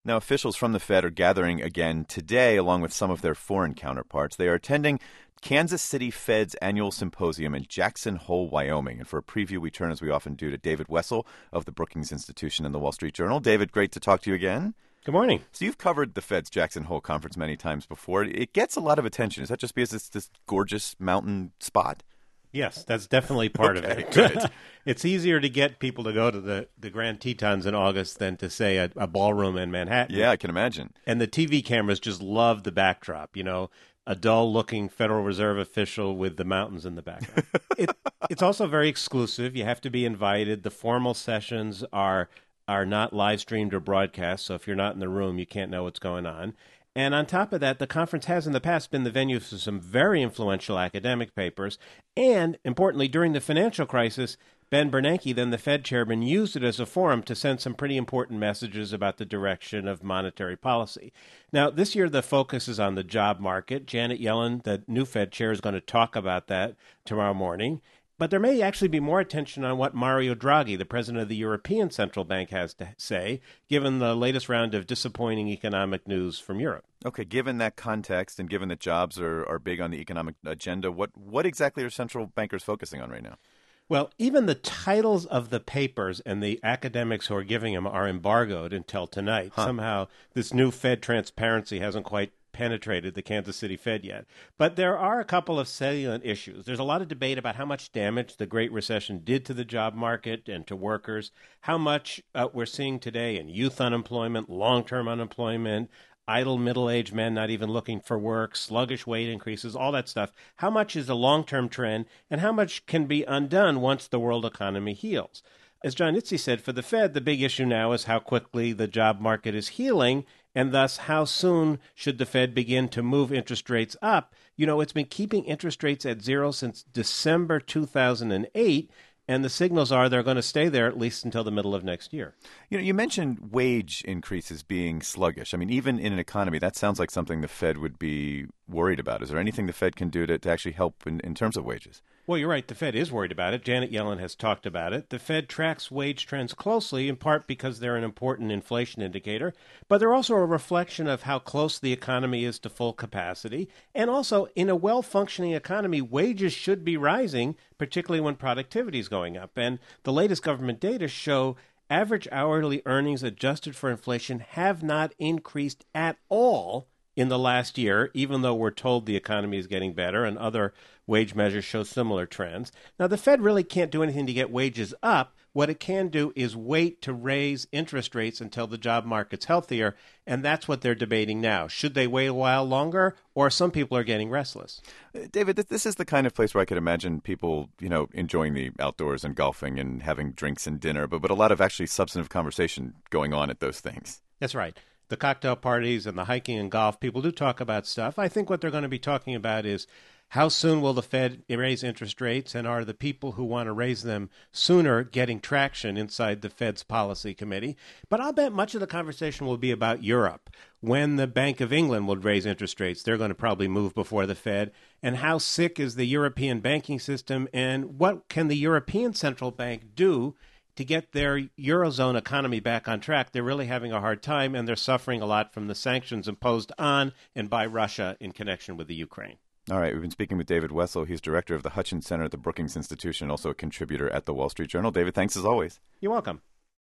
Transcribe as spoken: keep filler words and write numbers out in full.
Now, officials from the Fed are gathering again today, along with some of their foreign counterparts. They are attending Kansas City Fed's annual symposium in Jackson Hole, Wyoming. And for a preview, we turn, as we often do, to David Wessel of the Brookings Institution and the Wall Street Journal. David, great to talk to you again. Good morning. So you've covered the Fed's Jackson Hole conference many times before. It gets a lot of attention. Is that just because it's this gorgeous mountain spot? Yes, that's definitely part okay, of it. Good. It's easier to get people to go to the, the Grand Tetons in August than to, say, a, a ballroom in Manhattan. Yeah, I can imagine. And the T V cameras just love the backdrop, you know, a dull-looking Federal Reserve official with the mountains in the background. it, it's also very exclusive. You have to be invited. The formal sessions are are not live-streamed or broadcast, so if you're not in the room, you can't know what's going on. And on top of that, the conference has in the past been the venue for some very influential academic papers. And, importantly, during the financial crisis, Ben Bernanke, then the Fed chairman, used it as a forum to send some pretty important messages about the direction of monetary policy. Now, this year, the focus is on the job market. Janet Yellen, the new Fed chair, is going to talk about that tomorrow morning. But there may actually be more attention on what Mario Draghi, the president of the European Central Bank, has to say, given the latest round of disappointing economic news from Europe. Okay, given that context and given that jobs are, are big on the economic agenda, what, what exactly are central bankers focusing on right now? Well, even the titles of the papers and the academics who are giving them are embargoed until tonight. Huh. Somehow this new Fed transparency hasn't quite penetrated the Kansas City Fed yet. But there are a couple of salient issues. There's a lot of debate about how much damage the Great Recession did to the job market and to workers, how much uh, we're seeing today in youth unemployment, long-term unemployment, idle middle-aged men not even looking for work, sluggish wage increases, all that stuff. How much is a long-term trend, and how much can be undone once the world economy heals? As John Itzi said, for the Fed, the big issue now is how quickly the job market is healing, and thus how soon should the Fed begin to move interest rates up. You know, it's been keeping interest rates at zero since December two thousand eight, and the signals are they're going to stay there at least until the middle of next year. You know, you mentioned wage increases being sluggish. I mean, even in an economy, that sounds like something the Fed would be worried about. Is there anything the Fed can do to, to actually help in, in terms of wages? Well, you're right. The Fed is worried about it. Janet Yellen has talked about it. The Fed tracks wage trends closely, in part because they're an important inflation indicator, but they're also a reflection of how close the economy is to full capacity. And also, in a well-functioning economy, wages should be rising, particularly when productivity is going up. And the latest government data show average hourly earnings adjusted for inflation have not increased at all in the last year, even though we're told the economy is getting better and other wage measures show similar trends. Now, the Fed really can't do anything to get wages up. What it can do is wait to raise interest rates until the job market's healthier, and that's what they're debating now. Should they wait a while longer, or some people are getting restless? David, this is the kind of place where I could imagine people, you know, enjoying the outdoors and golfing and having drinks and dinner, but, but a lot of actually substantive conversation going on at those things. That's right. The cocktail parties and the hiking and golf, people do talk about stuff. I think what they're going to be talking about is how soon will the Fed raise interest rates, and are the people who want to raise them sooner getting traction inside the Fed's policy committee? But I'll bet much of the conversation will be about Europe. When the Bank of England will raise interest rates, they're going to probably move before the Fed. And how sick is the European banking system, and what can the European Central Bank do to get their Eurozone economy back on track? They're really having a hard time, and they're suffering a lot from the sanctions imposed on and by Russia in connection with the Ukraine. All right, we've been speaking with David Wessel. He's director of the Hutchins Center at the Brookings Institution, also a contributor at the Wall Street Journal. David, thanks as always. You're welcome.